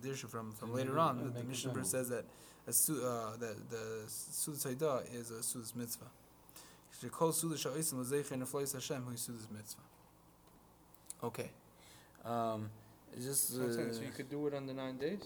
dirshu from later on. The Mishnah Berurah says that that the Sudas Haidah is a Sudas mitzvah. Mitzvah. Okay. It's just. So you could do it on the 9 days?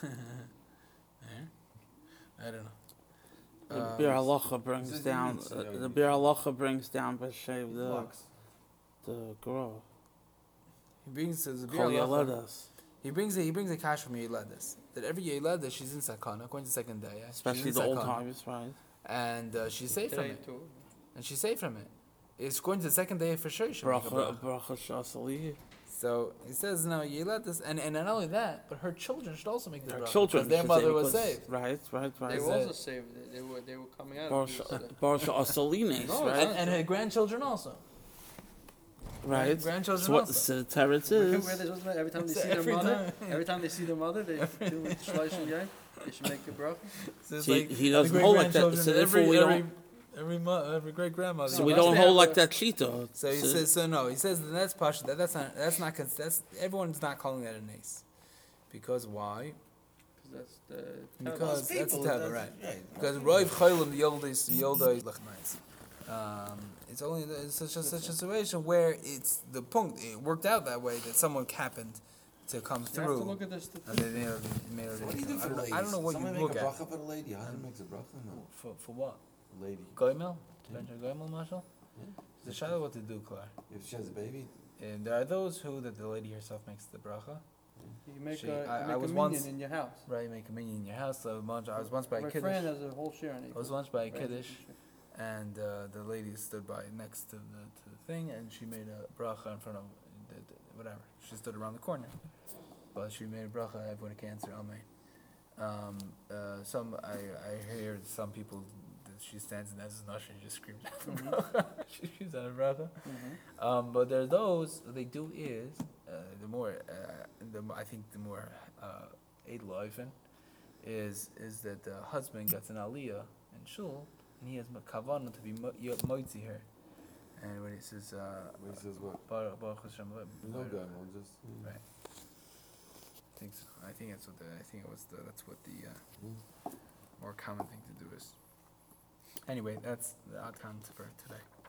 I don't know. The Bir Halacha brings down. The Bir Halacha brings down b'shev the girl. He brings the Bir Kol Halacha. Yeledas. He brings a cash from Yeledas. That every Yeledas she's in sakana, according to second day. Yeah? Especially the old times, right? And she's safe from it. Too. And she's safe from it. It's going to the second day for sure. Bracha Shasali. So he says, no, Yeledas, and not only that, but her children should also make the bracha. Children, their mother was saved. Right. They were also saved. They were coming out. Barsha Asalines, right? And her grandchildren also. Right. Grandchildren so what also. the teretz is. Every time they see their mother, they do shleish and yai. They should make a bracha. So it's See, he doesn't hold like that. So therefore we don't. Every great grandmother. So we don't hold like that shita. So he says, so no, he says that's pasha. That's not everyone's not calling that a nace, because why? Because that's the teva, right? Because roiv chaylim the yolda lechnaitz. It's only such a situation where it's the punct. It worked out that way that someone happened to come through. You have to look at this. And they made it. What do you do for ladies? I don't know what Someone you make look a at. bracha for the lady. How do you make a bracha? No. For what? Lady. Goimel? Goimel, Marshall? The shadow what to do, Clar. If she has a baby. And there are those who that the lady herself makes the bracha. You make I a was minion once in your house. right. Make a minion in your house. So I was once by a My kiddush. friend has a whole share in it. I was once by a kiddush, and the lady stood by next to the thing, and she made a bracha in front of whatever. She stood around the corner, but she made a bracha. Everyone can answer amen. I hear some people. She stands and as an usher and just screams out the bracha. She screams out a bracha. But there are those they do is I think the more Eidloifen is that the husband gets an aliyah in shul and he has kavanah to be moitzi her, and when he says what? Baruch Hashem, No gun. We'll just. right. I think that's what the more common thing to do is. Anyway, that's the outcome for today.